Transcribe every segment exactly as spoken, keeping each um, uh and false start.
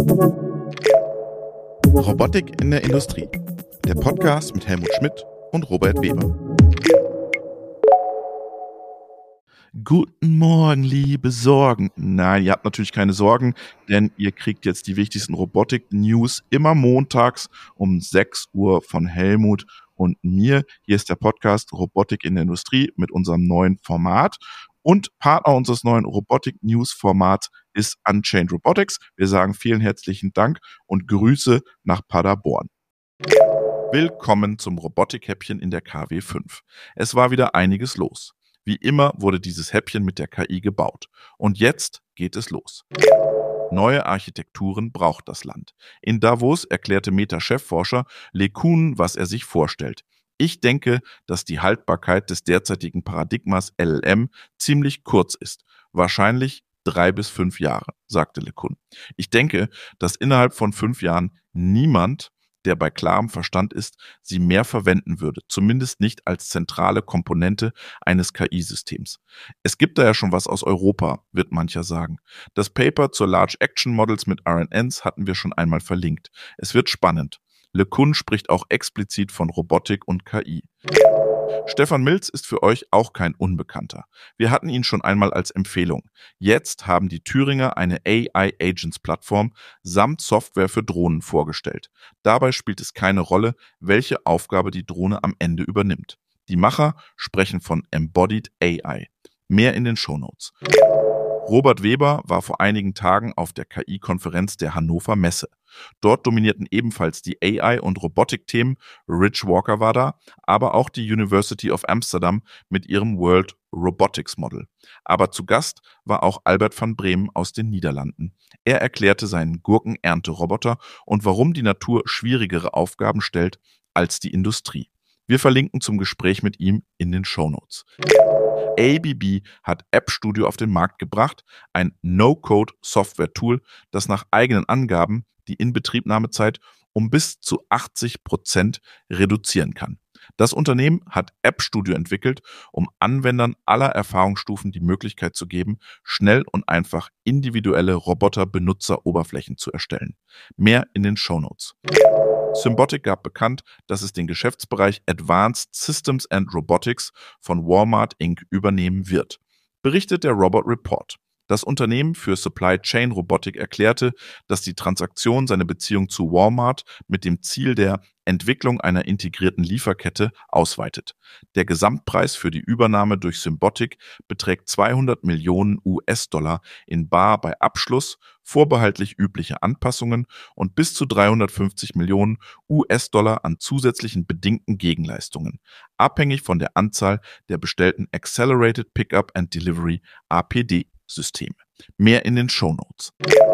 Robotik in der Industrie. Der Podcast mit Helmut Schmidt und Robert Weber. Guten Morgen, liebe Sorgen. Nein, ihr habt natürlich keine Sorgen, denn ihr kriegt jetzt die wichtigsten Robotik-News immer montags um sechs Uhr von Helmut und mir. Hier ist der Podcast Robotik in der Industrie mit unserem neuen Format. Und Partner unseres neuen Robotik-News-Formats ist Unchained Robotics. Wir sagen vielen herzlichen Dank und Grüße nach Paderborn. Willkommen zum Robotik-Häppchen in der K W fünf. Es war wieder einiges los. Wie immer wurde dieses Häppchen mit der K I gebaut. Und jetzt geht es los. Neue Architekturen braucht das Land. In Davos erklärte Meta-Chefforscher LeCun, was er sich vorstellt. Ich denke, dass die Haltbarkeit des derzeitigen Paradigmas L L M ziemlich kurz ist. Wahrscheinlich drei bis fünf Jahre, sagte LeCun. Ich denke, dass innerhalb von fünf Jahren niemand, der bei klarem Verstand ist, sie mehr verwenden würde, zumindest nicht als zentrale Komponente eines K I-Systems. Es gibt da ja schon was aus Europa, wird mancher sagen. Das Paper zur Large Action Models mit R N Ns hatten wir schon einmal verlinkt. Es wird spannend. LeCun spricht auch explizit von Robotik und K I. Stefan Milz ist für euch auch kein Unbekannter. Wir hatten ihn schon einmal als Empfehlung. Jetzt haben die Thüringer eine A I-Agents-Plattform samt Software für Drohnen vorgestellt. Dabei spielt es keine Rolle, welche Aufgabe die Drohne am Ende übernimmt. Die Macher sprechen von Embodied A I. Mehr in den Shownotes. Robert Weber war vor einigen Tagen auf der K I-Konferenz der Hannover Messe. Dort dominierten ebenfalls die A I- und Robotik-Themen, Rich Walker war da, aber auch die University of Amsterdam mit ihrem World Robotics Model. Aber zu Gast war auch Albert van Bremen aus den Niederlanden. Er erklärte seinen Gurkenernte-Roboter und warum die Natur schwierigere Aufgaben stellt als die Industrie. Wir verlinken zum Gespräch mit ihm in den Shownotes. A B B hat App Studio auf den Markt gebracht, ein No-Code-Software-Tool, das nach eigenen Angaben die Inbetriebnahmezeit um bis zu achtzig Prozent reduzieren kann. Das Unternehmen hat App Studio entwickelt, um Anwendern aller Erfahrungsstufen die Möglichkeit zu geben, schnell und einfach individuelle Roboter-Benutzeroberflächen zu erstellen. Mehr in den Shownotes. Symbotic gab bekannt, dass es den Geschäftsbereich Advanced Systems and Robotics von Walmart Incorporated übernehmen wird. Berichtet der Robot Report. Das Unternehmen für Supply Chain Robotik erklärte, dass die Transaktion seine Beziehung zu Walmart mit dem Ziel der Entwicklung einer integrierten Lieferkette ausweitet. Der Gesamtpreis für die Übernahme durch Symbotic beträgt zweihundert Millionen U S-Dollar in bar bei Abschluss, vorbehaltlich übliche Anpassungen und bis zu dreihundertfünfzig Millionen U S-Dollar an zusätzlichen bedingten Gegenleistungen, abhängig von der Anzahl der bestellten Accelerated Pickup and Delivery A P D-Systeme. Mehr in den Shownotes.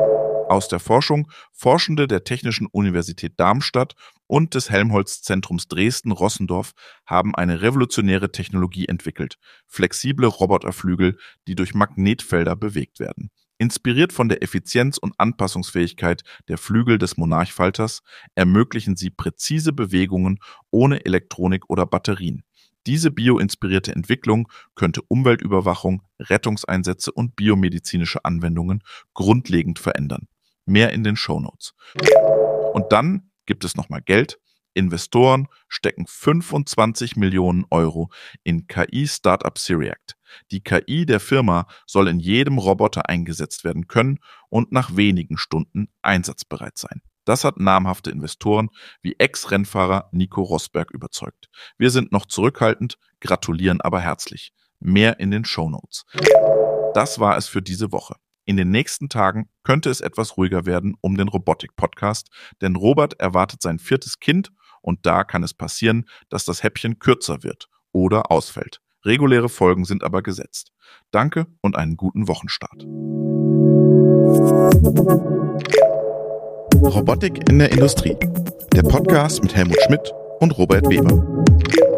Aus der Forschung Forschende der Technischen Universität Darmstadt und des Helmholtz-Zentrums Dresden-Rossendorf haben eine revolutionäre Technologie entwickelt. Flexible Roboterflügel, die durch Magnetfelder bewegt werden. Inspiriert von der Effizienz und Anpassungsfähigkeit der Flügel des Monarch-Falters ermöglichen sie präzise Bewegungen ohne Elektronik oder Batterien. Diese bioinspirierte Entwicklung könnte Umweltüberwachung, Rettungseinsätze und biomedizinische Anwendungen grundlegend verändern. Mehr in den Shownotes. Und dann gibt es nochmal Geld. Investoren stecken fünfundzwanzig Millionen Euro in K I-Startup Siriact. Die K I der Firma soll in jedem Roboter eingesetzt werden können und nach wenigen Stunden einsatzbereit sein. Das hat namhafte Investoren wie Ex-Rennfahrer Nico Rosberg überzeugt. Wir sind noch zurückhaltend, gratulieren aber herzlich. Mehr in den Shownotes. Das war es für diese Woche. In den nächsten Tagen könnte es etwas ruhiger werden um den Robotik-Podcast, denn Robert erwartet sein viertes Kind und da kann es passieren, dass das Häppchen kürzer wird oder ausfällt. Reguläre Folgen sind aber gesetzt. Danke und einen guten Wochenstart. Robotik in der Industrie. Der Podcast mit Helmut Schmidt und Robert Weber.